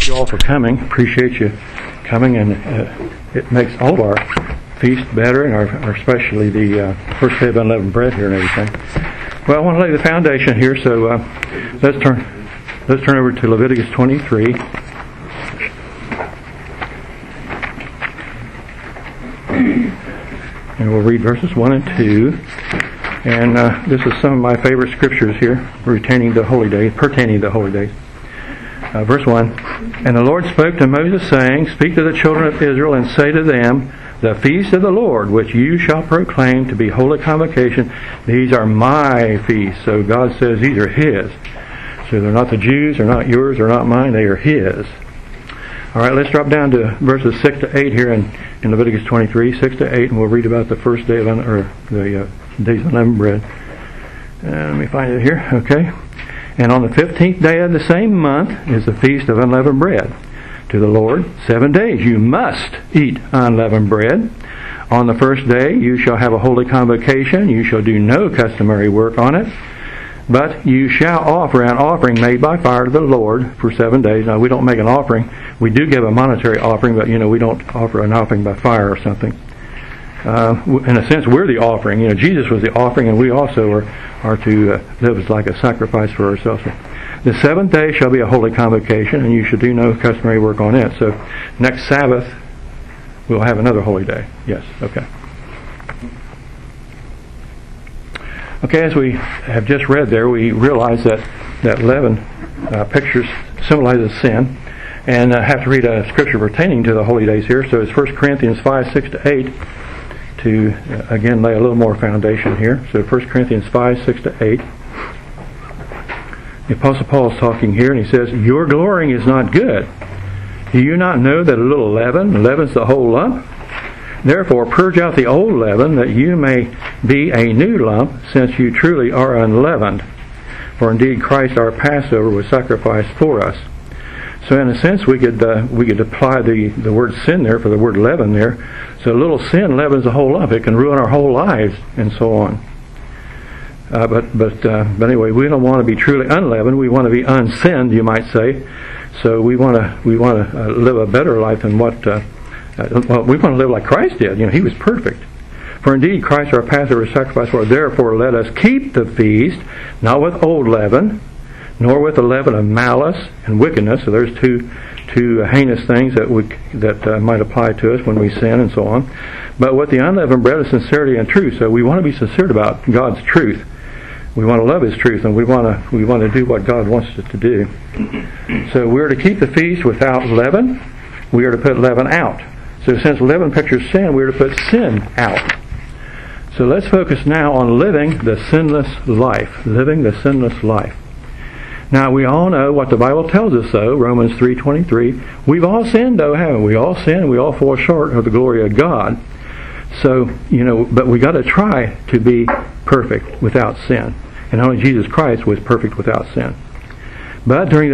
thank you all for coming. Appreciate you coming, and it makes all of our feast better, and our especially the first day of unleavened bread here and everything. Well, I want to lay the foundation here, so let's turn over to Leviticus 23. And we'll read verses 1 and 2. And this is some of my favorite scriptures here pertaining to holy days. Verse 1, And the Lord spoke to Moses, saying, Speak to the children of Israel, and say to them, The feast of the Lord, which you shall proclaim to be holy convocation, these are my feasts. So God says these are His. So they're not the Jews, they're not yours, they're not mine, they are His. All right, let's drop down to verses 6 to 8 here in Leviticus 23, 6 to 8, and we'll read about the first day of the days of unleavened bread. Let me find it here. Okay. And on the 15th day of the same month is the feast of unleavened bread. To the Lord, 7 days you must eat unleavened bread. On the first day you shall have a holy convocation. You shall do no customary work on it. But you shall offer an offering made by fire to the Lord for 7 days. Now, we don't make an offering. We do give a monetary offering, but, we don't offer an offering by fire or something. In a sense, we're the offering. Jesus was the offering, and we also are to live as like a sacrifice for ourselves. The 7th day shall be a holy convocation, and you shall do no customary work on it. So, next Sabbath, we'll have another holy day. Yes, okay. Okay, as we have just read there, we realize that leaven pictures symbolizes sin, and I have to read a scripture pertaining to the holy days here. So it's 1 Corinthians 5, 6 to 8 to, again, lay a little more foundation here. So 1 Corinthians 5, 6 to 8. The Apostle Paul is talking here, and he says, Your glorying is not good. Do you not know that a little leaven leavens the whole lump? Therefore, purge out the old leaven, that you may be a new lump, since you truly are unleavened. For indeed, Christ our Passover was sacrificed for us. So, in a sense, we could apply the word sin there for the word leaven there. So, a little sin leavens the whole lump. It can ruin our whole lives, and so on. But anyway, we don't want to be truly unleavened. We want to be unsinned, you might say. So, we want to live a better life than what. We want to live like Christ did. He was perfect. For indeed, Christ our Passover was sacrificed for us. Therefore, let us keep the feast, not with old leaven, nor with the leaven of malice and wickedness. So there's two heinous things that might apply to us when we sin and so on. But with the unleavened bread of sincerity and truth. So we want to be sincere about God's truth. We want to love His truth, and we want to do what God wants us to do. So we're to keep the feast without leaven. We are to put leaven out. So since leaven pictures sin, we're to put sin out. So let's focus now on living the sinless life. Living the sinless life. Now we all know what the Bible tells us, though. Romans 3:23. We've all sinned, though, haven't we? We all sin. We all fall short of the glory of God. So, but we got to try to be perfect without sin. And only Jesus Christ was perfect without sin. But during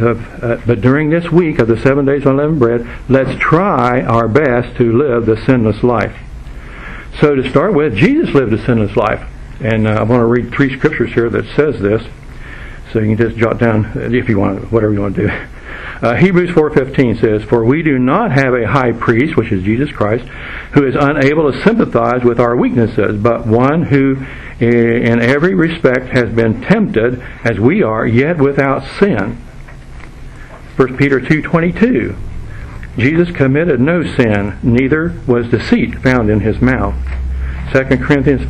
this week of the 7 days of unleavened bread, let's try our best to live the sinless life. So to start with, Jesus lived a sinless life. And I want to read 3 scriptures here that says this. So you can just jot down, if you want, whatever you want to do. Hebrews 4:15 says, For we do not have a high priest, which is Jesus Christ, who is unable to sympathize with our weaknesses, but one who in every respect has been tempted as we are, yet without sin. 1 Peter 2:22. Jesus committed no sin, neither was deceit found in His mouth. 2 Corinthians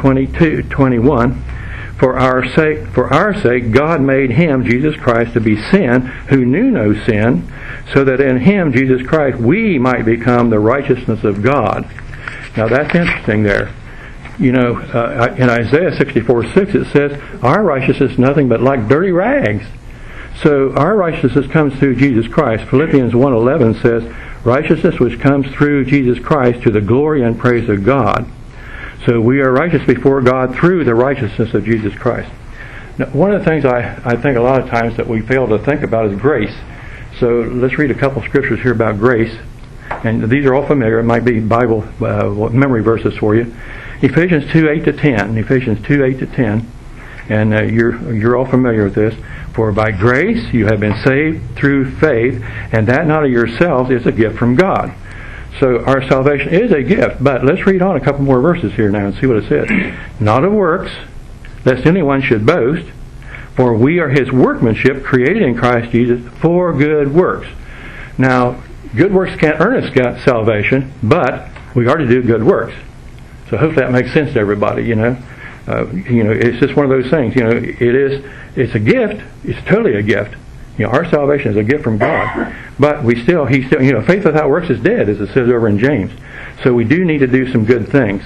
5:21. For our sake, God made Him, Jesus Christ, to be sin, who knew no sin, so that in Him, Jesus Christ, we might become the righteousness of God. Now that's interesting there. In Isaiah 64:6 it says, our righteousness is nothing but like dirty rags. So our righteousness comes through Jesus Christ. Philippians 1:11 says, righteousness which comes through Jesus Christ to the glory and praise of God. So we are righteous before God through the righteousness of Jesus Christ. Now, one of the things I think a lot of times that we fail to think about is grace. So let's read a couple scriptures here about grace. And these are all familiar. It might be Bible memory verses for you. Ephesians 2:8-10. Ephesians 2:8-10. And you're all familiar with this. For by grace you have been saved through faith, and that not of yourselves is a gift from God. So our salvation is a gift. But let's read on a couple more verses here now and see what it says. Not of works, lest anyone should boast, for we are his workmanship, created in Christ Jesus for good works. Now, good works can't earn us salvation, but we are to do good works. So hopefully that makes sense to everybody. It's just one of those things. It's a gift. It's totally a gift. Our salvation is a gift from God. But he still, faith without works is dead, as it says over in James. So we do need to do some good things.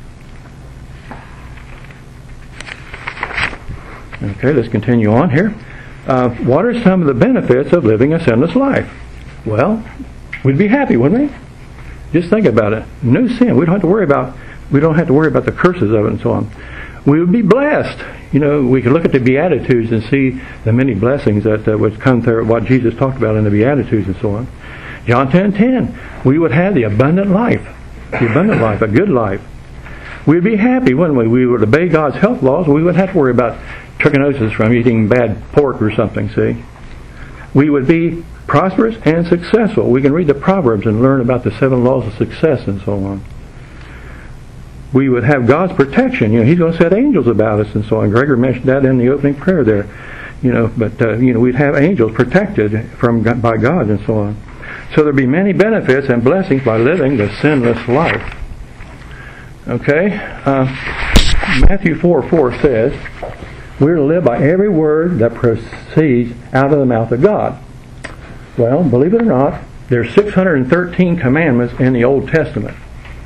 Okay, let's continue on here. What are some of the benefits of living a sinless life? Well, we'd be happy, wouldn't we? Just think about it. No sin. We don't have to worry about the curses of it and so on. We would be blessed. We could look at the Beatitudes and see the many blessings that would come through what Jesus talked about in the Beatitudes and so on. John 10:10. We would have the abundant life. The abundant life, a good life. We'd be happy, wouldn't we? We would obey God's health laws. We wouldn't have to worry about trichinosis from eating bad pork or something, see? We would be prosperous and successful. We can read the Proverbs and learn about the 7 laws of success and so on. We would have God's protection. He's going to set angels about us and so on. Gregor mentioned that in the opening prayer there. We'd have angels protected by God and so on. So there'd be many benefits and blessings by living the sinless life. Okay? Matthew 4:4 says, we're to live by every word that proceeds out of the mouth of God. Well, believe it or not, there's 613 commandments in the Old Testament.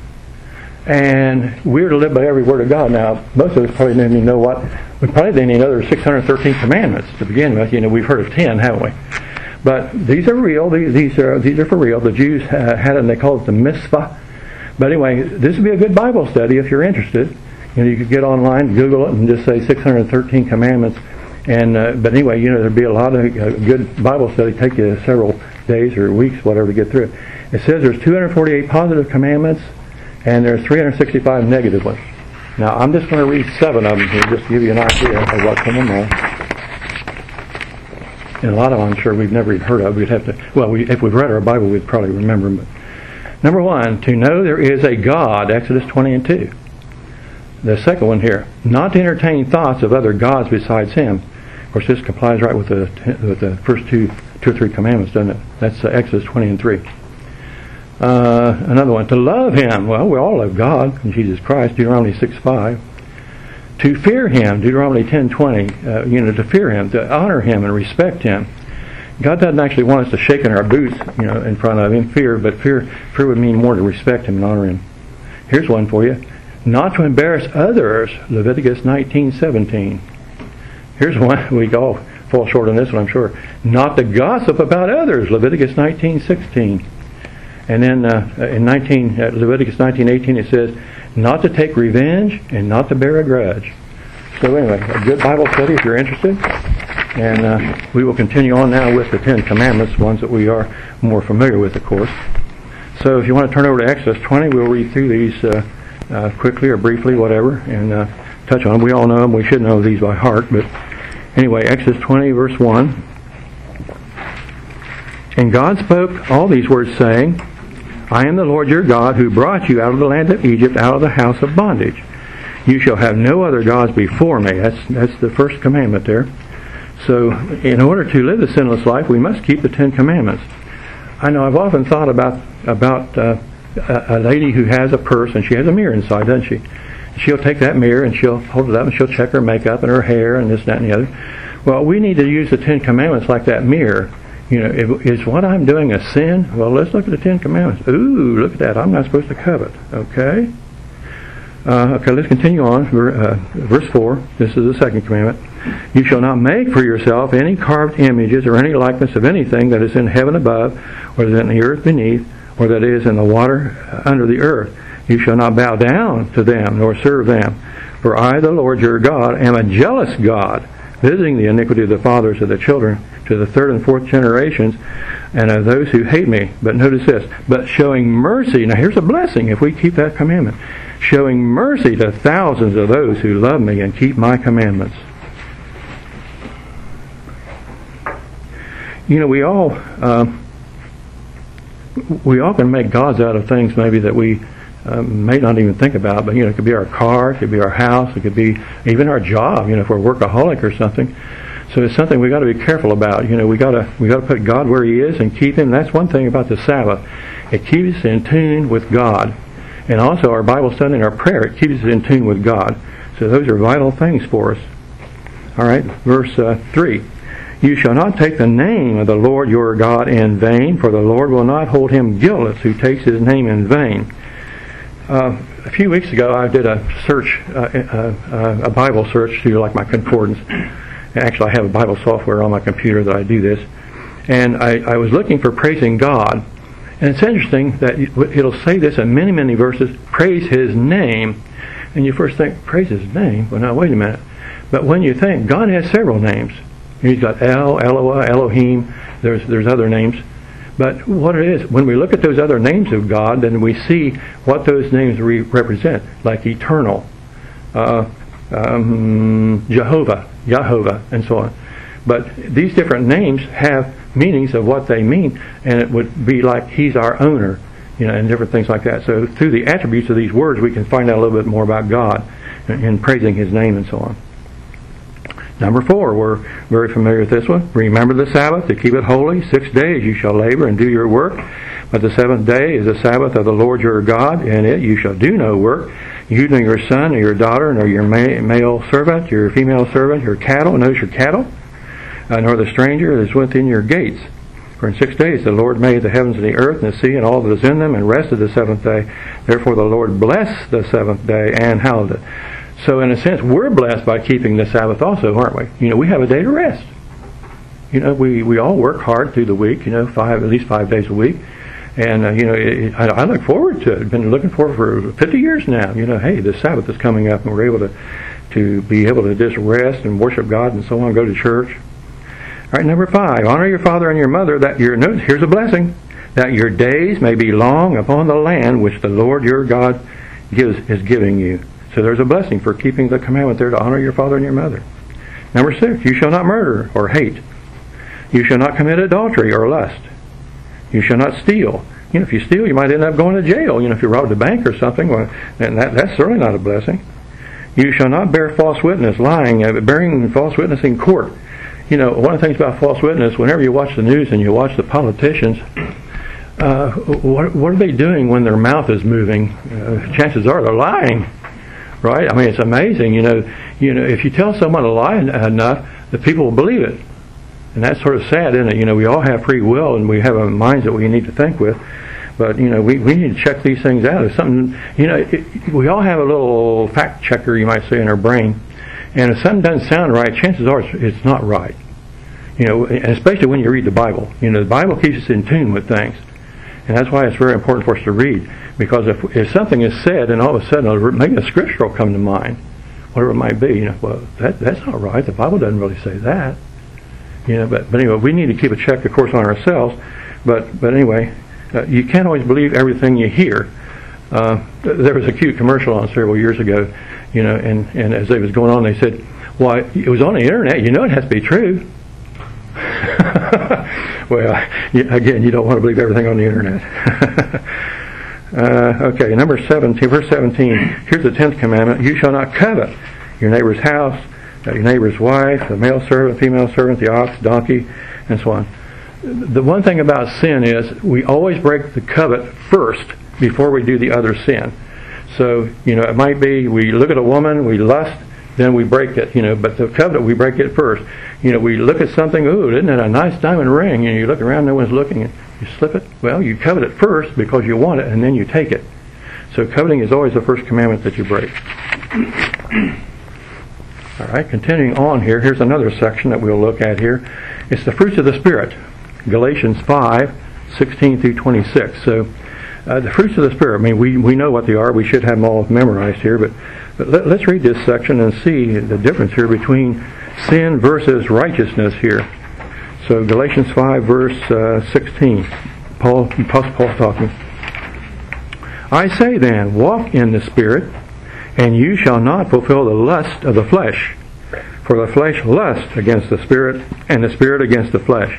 And we're to live by every word of God. Now, most of us probably didn't even know we probably didn't need another 613 commandments to begin with. We've heard of 10, haven't we? But these are real. These are for real. The Jews had it, and they called it the mitzvah. But anyway, this would be a good Bible study if you're interested. You could get online, Google it, and just say 613 commandments. And but anyway, there'd be a lot of good Bible study. Take you several days or weeks, whatever, to get through it. It says there's 248 positive commandments, and there's 365 negative ones. Now, I'm just going to read 7 of them here, just to give you an idea of what's in there. And a lot of them, I'm sure we've never even heard of. We'd have to. Well, if we've read our Bible, we'd probably remember them. But number 1, to know there is a God. Exodus 20:2. The second one here, not to entertain thoughts of other gods besides Him. Of course, this complies right with the first two or three commandments, doesn't it? That's Exodus 20:3. Another one, to love Him. Well, we all love God and Jesus Christ, Deuteronomy 6:5. To fear Him, Deuteronomy 10:20. To fear Him, to honor Him and respect Him. God doesn't actually want us to shake in our boots, in front of Him. But fear would mean more to respect Him and honor Him. Here's one for you. Not to embarrass others, Leviticus 19:17. Here's one, we all fall short on this one, I'm sure. Not to gossip about others, Leviticus 19:16. And then in Leviticus 19:18 it says, not to take revenge and not to bear a grudge. So anyway, a good Bible study if you're interested. And we will continue on now with the 10 Commandments, ones that we are more familiar with, of course. So if you want to turn over to Exodus 20, we'll read through these quickly or briefly, whatever, and touch on them. We all know them. We should know these by heart. But anyway, Exodus 20, verse 1. And God spoke all these words, saying, I am the Lord your God, who brought you out of the land of Egypt, out of the house of bondage. You shall have no other gods before me. That's the first commandment there. So, in order to live the sinless life, we must keep the 10 Commandments. I know I've often thought about a lady who has a purse, and she has a mirror inside, doesn't she? She'll take that mirror and she'll hold it up and she'll check her makeup and her hair and this, that, and the other. Well, we need to use the 10 Commandments like that mirror. Is what I'm doing a sin? Well, let's look at the 10 Commandments. Ooh, look at that. I'm not supposed to covet. Okay? Okay, let's continue on. Verse 4. This is the second commandment. You shall not make for yourself any carved images or any likeness of anything that is in heaven above, or that is in the earth beneath, or that is in the water under the earth. You shall not bow down to them, nor serve them. For I, the Lord your God, am a jealous God, visiting the iniquity of the fathers of the children to the 3rd and 4th generations, and of those who hate me. But notice this, but showing mercy. Now here's a blessing if we keep that commandment. Showing mercy to thousands of those who love me and keep my commandments. we all can make gods out of things maybe that we may not even think about. But it could be our car, it could be our house, it could be even our job. If we're a workaholic or something. So it's something we got to be careful about. We got to put God where He is and keep Him. That's one thing about the Sabbath. It keeps us in tune with God, and also our Bible study and our prayer. It keeps us in tune with God. So those are vital things for us. All right, verse 3. You shall not take the name of the Lord your God in vain, for the Lord will not hold him guiltless who takes His name in vain. A few weeks ago, I did a search, a Bible search through like my concordance. Actually, I have a Bible software on my computer that I do this. And I was looking for praising God. And it's interesting that it'll say this in many, many verses, praise His name. And you first think, praise His name? Well, now, wait a minute. But when you think, God has several names. He's got El, Eloah, Elohim. There's other names. But what it is, when we look at those other names of God, then we see what those names represent, like eternal, Jehovah, and so on. But these different names have meanings of what they mean, and it would be like He's our owner, and different things like that. So through the attributes of these words, we can find out a little bit more about God in praising His name and so on. Number 4, we're very familiar with this one. Remember the Sabbath to keep it holy. 6 days you shall labor and do your work. But the 7th day is the Sabbath of the Lord your God. In it you shall do no work. You nor your son or your daughter, nor your male servant, your female servant, your cattle, notice your cattle, nor the stranger that is within your gates. For in 6 days the Lord made the heavens and the earth and the sea and all that is in them, and rested the 7th day. Therefore the Lord blessed the 7th day and hallowed it. So in a sense, we're blessed by keeping the Sabbath also, aren't we? We have a day to rest. We all work hard through the week, at least 5 days a week. And, I look forward to it. I've been looking forward for 50 years now. Hey, the Sabbath is coming up and we're able to be able to just rest and worship God and so on, go to church. All right, number 5, honor your father and your mother, notice, here's a blessing, that your days may be long upon the land which the Lord your God is giving you. So there's a blessing for keeping the commandment there to honor your father and your mother. Number 6, you shall not murder or hate. You shall not commit adultery or lust. You shall not steal. If you steal, you might end up going to jail. If you robbed a bank or something, well, then that's certainly not a blessing. You shall not bear false witness, lying, bearing false witness in court. One of the things about false witness, whenever you watch the news and you watch the politicians, what are they doing when their mouth is moving? Chances are they're lying. Right? I mean, it's amazing. If you tell someone a lie enough, the people will believe it. And that's sort of sad, isn't it? We all have free will and we have minds that we need to think with. But, we need to check these things out. It's something, we all have a little fact checker, you might say, in our brain. And if something doesn't sound right, chances are it's not right. And especially when you read the Bible. The Bible keeps us in tune with things. And that's why it's very important for us to read. Because if something is said and all of a sudden maybe a scripture will come to mind, whatever it might be, well, that's not right. The Bible doesn't really say that. But anyway, we need to keep a check, of course, on ourselves. But anyway, you can't always believe everything you hear. There was a cute commercial on several years ago, and as it was going on, they said, well, it was on the internet, it has to be true. Well, again, you don't want to believe everything on the internet. Okay, number 17, verse 17. Here's the 10th commandment. You shall not covet your neighbor's house, your neighbor's wife, the male servant, female servant, the ox, donkey, and so on. The one thing about sin is we always break the covet first before we do the other sin. So, it might be we look at a woman, we lust, then we break it, but the covenant, we break it first. We look at something, ooh, isn't that a nice diamond ring? You look around, no one's looking, and you slip it. Well, you covet it first because you want it, and then you take it. So coveting is always the first commandment that you break. All right, continuing on here, here's another section that we'll look at here. It's the fruits of the Spirit, Galatians 5:16 through 26. So the fruits of the Spirit, we know what they are. We should have them all memorized here, but let's read this section and see the difference here between sin versus righteousness here. So Galatians 5 verse 16. Paul talking. I say then, walk in the Spirit, and you shall not fulfill the lust of the flesh. For the flesh lusts against the Spirit, and the Spirit against the flesh.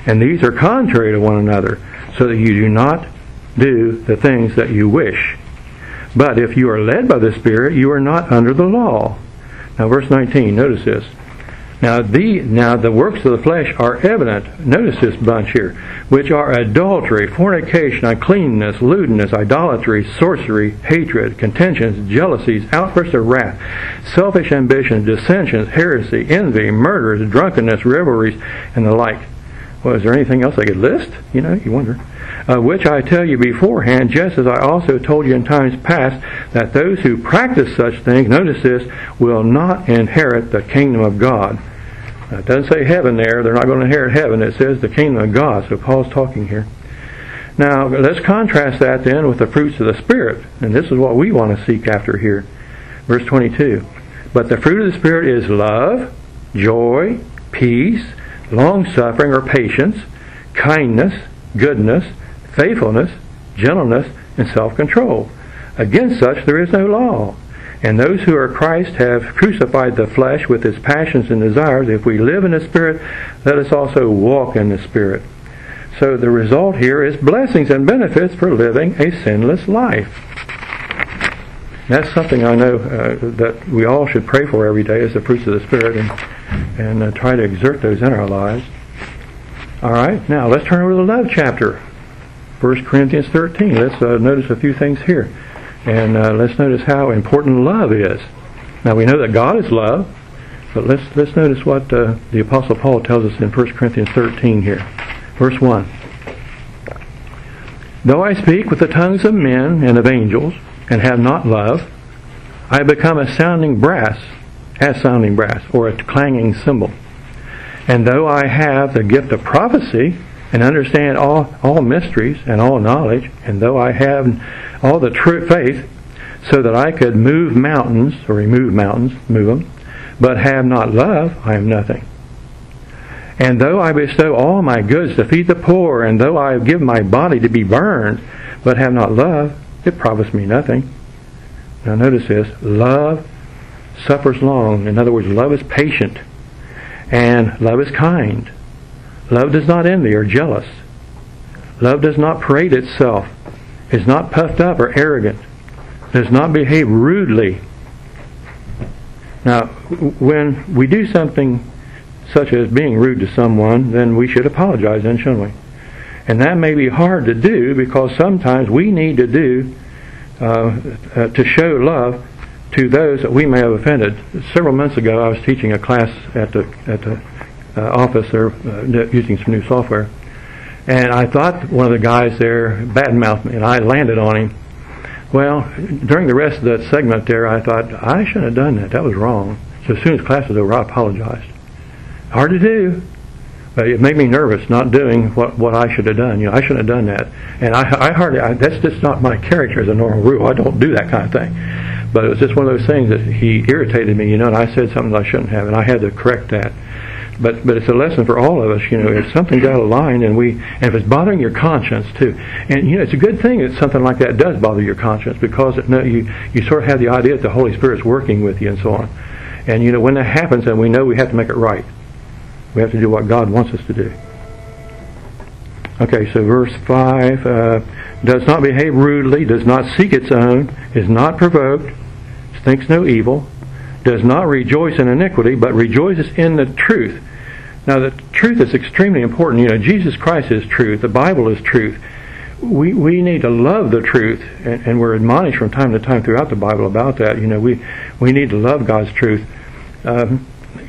And these are contrary to one another, so that you do not do the things that you wish. But if you are led by the Spirit, you are not under the law. Now verse 19, notice this. Now the works of the flesh are evident, notice this bunch here, which are adultery, fornication, uncleanness, lewdness, idolatry, sorcery, hatred, contentions, jealousies, outbursts of wrath, selfish ambitions, dissensions, heresy, envy, murders, drunkenness, revelries, and the like. Well, is there anything else I could list? You wonder. Which I tell you beforehand, just as I also told you in times past, that those who practice such things, notice this, will not inherit the kingdom of God. Now, it doesn't say heaven there. They're not going to inherit heaven. It says the kingdom of God. So Paul's talking here. Now, let's contrast that then with the fruits of the Spirit. And this is what we want to seek after here. Verse 22. But the fruit of the Spirit is love, joy, peace, long-suffering or patience, kindness, goodness, faithfulness, gentleness, and self-control. Against such there is no law. And those who are Christ have crucified the flesh with its passions and desires. If we live in the Spirit, let us also walk in the Spirit. So the result here is blessings and benefits for living a sinless life. That's something I know that we all should pray for every day, is the fruits of the Spirit, and try to exert those in our lives. All right, now let's turn over to the love chapter. 1 Corinthians 13. Let's notice a few things here. And let's notice how important love is. Now we know that God is love, but let's notice what the Apostle Paul tells us in 1 Corinthians 13 here. Verse 1. Though I speak with the tongues of men and of angels, and have not love, I become as sounding brass, or a clanging cymbal. And though I have the gift of prophecy, and understand all mysteries and all knowledge, and though I have all the true faith, so that I could move mountains, or remove mountains, move them, but have not love, I am nothing. And though I bestow all my goods to feed the poor, and though I give my body to be burned, but have not love, it profits me nothing. Now notice this, love suffers long. In other words, love is patient, and love is kind. Love does not envy or jealous. Love does not parade itself, is not puffed up or arrogant, does not behave rudely. Now, when we do something such as being rude to someone, then we should apologize then, shouldn't we? And that may be hard to do, because sometimes we need to do to show love to those that we may have offended. Several months ago, I was teaching a class at the office there, using some new software, and I thought one of the guys there badmouthed me, and I landed on him. Well, during the rest of that segment there, I thought, I shouldn't have done that. That was wrong. So as soon as class was over, I apologized. Hard to do, but it made me nervous not doing what I should have done. I shouldn't have done that. And that's just not my character as a normal rule. I don't do that kind of thing. But it was just one of those things that he irritated me, and I said something that I shouldn't have, and I had to correct that. But it's a lesson for all of us, if something's out of line, and if it's bothering your conscience too. And it's a good thing that something like that does bother your conscience, because you sort of have the idea that the Holy Spirit's working with you and so on. And when that happens, then we know we have to make it right. We have to do what God wants us to do. Okay, so verse 5, does not behave rudely, does not seek its own, is not provoked, thinks no evil, does not rejoice in iniquity, but rejoices in the truth. Now, the truth is extremely important. Jesus Christ is truth. The Bible is truth. We need to love the truth, and we're admonished from time to time throughout the Bible about that. We need to love God's truth. The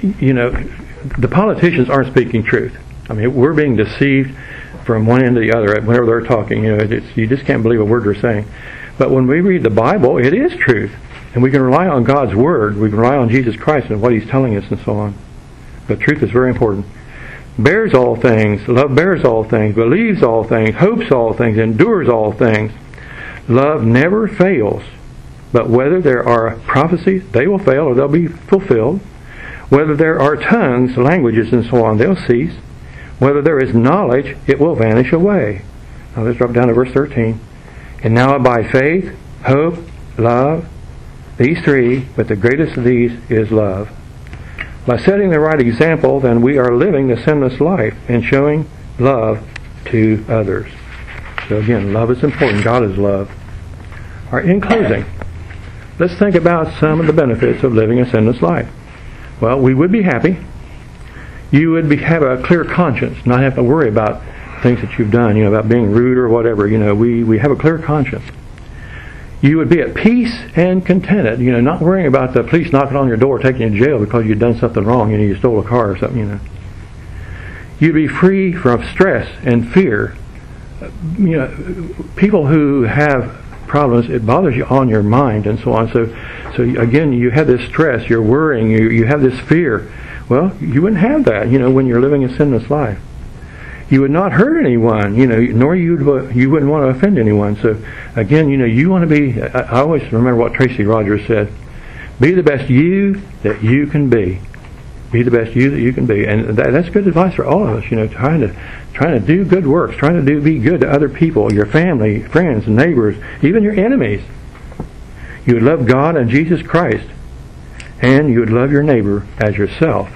politicians aren't speaking truth. I mean, we're being deceived from one end to the other whenever they're talking. You just can't believe a word they're saying. But when we read the Bible, it is truth. And we can rely on God's Word. We can rely on Jesus Christ and what He's telling us and so on. But truth is very important. Bears all things. Love bears all things. Believes all things. Hopes all things. Endures all things. Love never fails. But whether there are prophecies, they will fail or they'll be fulfilled. Whether there are tongues, languages, and so on, they'll cease. Whether there is knowledge, it will vanish away. Now let's drop down to verse 13. And now by faith, hope, love, these three, but the greatest of these is love. By setting the right example, then we are living the sinless life and showing love to others. So again, love is important. God is love. All right, in closing, let's think about some of the benefits of living a sinless life. Well, we would be happy. You would have a clear conscience, not have to worry about things that you've done, about being rude or whatever. We have a clear conscience. You would be at peace and contented, not worrying about the police knocking on your door, taking you to jail because you've done something wrong, you stole a car or something, You'd be free from stress and fear. People who have problems, it bothers you on your mind and so on. So again, you have this stress, you're worrying, you have this fear. Well, you wouldn't have that, when you're living a sinless life. You would not hurt anyone, nor you wouldn't want to offend anyone. So again, you want to be, I always remember what Tracy Rogers said, be the best you that you can be. Be the best you that you can be. And that's good advice for all of us, trying to do good works, trying to be good to other people, your family, friends, neighbors, even your enemies. You would love God and Jesus Christ, and you would love your neighbor as yourself.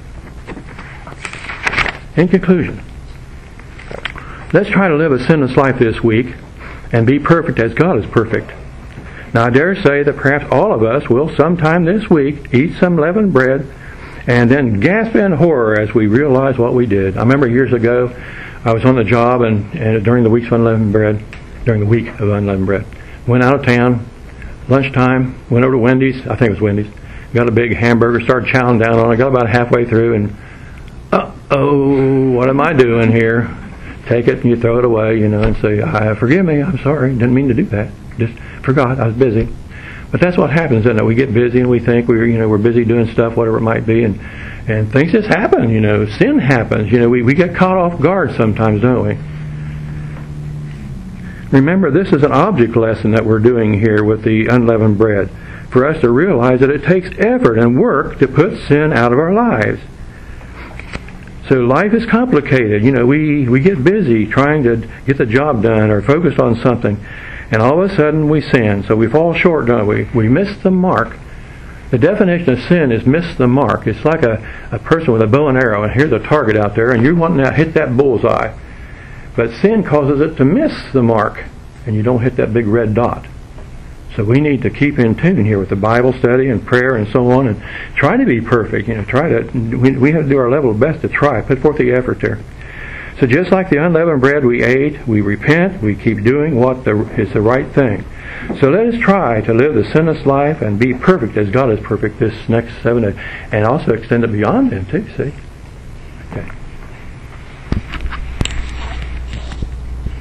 In conclusion, let's try to live a sinless life this week and be perfect as God is perfect. Now I dare say that perhaps all of us will sometime this week eat some leavened bread and then gasp in horror as we realize what we did. I remember years ago, I was on the job and during the week of unleavened bread, went out of town, lunchtime, went over to Wendy's, I think it was Wendy's, got a big hamburger, started chowing down on it, got about halfway through and, what am I doing here? Take it and you throw it away, and say, forgive me, I'm sorry, didn't mean to do that. Just forgot, I was busy. But that's what happens, isn't it? We get busy and we think we're busy doing stuff, whatever it might be, and things just happen, sin happens, we get caught off guard sometimes, don't we? Remember, this is an object lesson that we're doing here with the unleavened bread, for us to realize that it takes effort and work to put sin out of our lives. So life is complicated. We get busy trying to get the job done or focus on something, and all of a sudden we sin. So we fall short, don't we? We miss the mark. The definition of sin is miss the mark. It's like a person with a bow and arrow, and here's a target out there, and you're wanting to hit that bullseye. But sin causes it to miss the mark, and you don't hit that big red dot. So we need to keep in tune here with the Bible study and prayer and so on, and try to be perfect. We have to do our level best to try, put forth the effort there. So just like the unleavened bread we ate, we repent, we keep doing what is the right thing. So let us try to live the sinless life and be perfect as God is perfect this next 7 days, and also extend it beyond then too. See? Okay.